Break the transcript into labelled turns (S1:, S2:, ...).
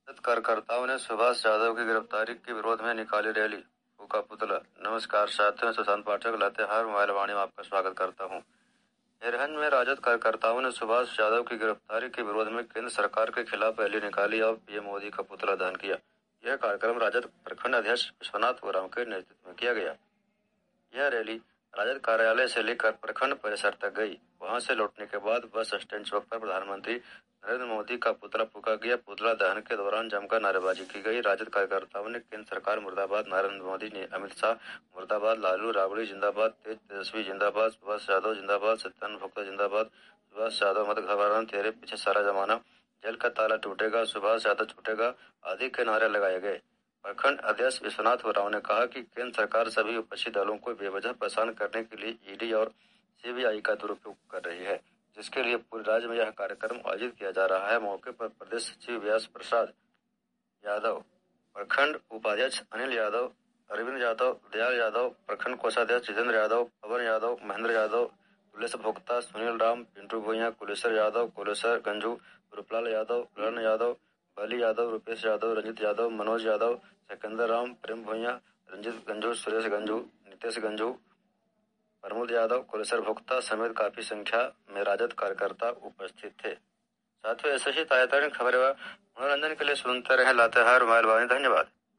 S1: राजद कार्यकर्ताओं ने सुभाष यादव की गिरफ्तारी के विरोध में निकाली रैली, फूका पुतला। नमस्कार साथियों, सुशांत पाठक लातेहार मोबाइल वाणी में आपका स्वागत करता हूं। एरहन में राजद कार्यकर्ताओं ने सुभाष यादव की गिरफ्तारी के विरोध में केंद्र सरकार के खिलाफ रैली निकाली और पीएम मोदी का पुतला दहन किया। यह कार्यक्रम राजद प्रखंड अध्यक्ष विश्वनाथ उरांव के नेतृत्व में किया गया। यह रैली राजद कार्यालय से लेकर प्रखंड परिसर तक गई। वहां से लौटने के बाद बस स्टैंड चौक पर प्रधानमंत्री नरेंद्र मोदी का पुतला फूका गया। पुतला दहन के दौरान जमकर नारेबाजी की गई। राजद कार्यकर्ताओं ने केंद्र सरकार मुर्दाबाद, नरेंद्र मोदी ने अमित शाह मुर्दाबाद, लालू राबड़ी जिंदाबाद, तेज तेजस्वी जिंदाबाद, सुभाष यादव जिंदाबाद, सत्यानंद भोक्ता जिंदाबाद, सुभाष यादव मत घबराना, तेरे पीछे सारा जमाना, जेल का ताला टूटेगा, सुभाष यादव छूटेगा आदि के नारे लगाए गए। प्रखंड अध्यक्ष विश्वनाथ उरांव ने कहा कि केंद्र सरकार सभी विपक्षी दलों को बेवजह परेशान करने के लिए ईडी और सीबीआई का दुरुपयोग कर रही है, जिसके लिए पूरे राज्य में यह कार्यक्रम आयोजित किया जा रहा है। मौके पर प्रदेश सचिव व्यास प्रसाद यादव, प्रखंड उपाध्यक्ष अनिल यादव, अरविंद यादव, दयाल यादव, प्रखंड कोषाध्यक्ष जितेंद्र यादव, पवन यादव, महेंद्र यादव, तुलेश भोक्ता, सुनील राम, पिंटू भुइयां, कुलेश्वर यादव, कुलेश्वर गंजू, रूपलाल यादव, ललन यादव, बली यादव, रूपेश यादव, रंजित यादव, मनोज यादव, सिकंदर राम, प्रेम भुइयां, रंजित गंजू, सुरेश गंजू, नितेश गंजू, प्रमोद यादव, कुलेश्वर भोक्ता समेत काफी संख्या में राजद कार्यकर्ता उपस्थित थे। साथियों, ऐसे ही ताजा खबरें व मनोरंजन के लिए सुनते रहे लातेहार मोबाइल वाणी। धन्यवाद।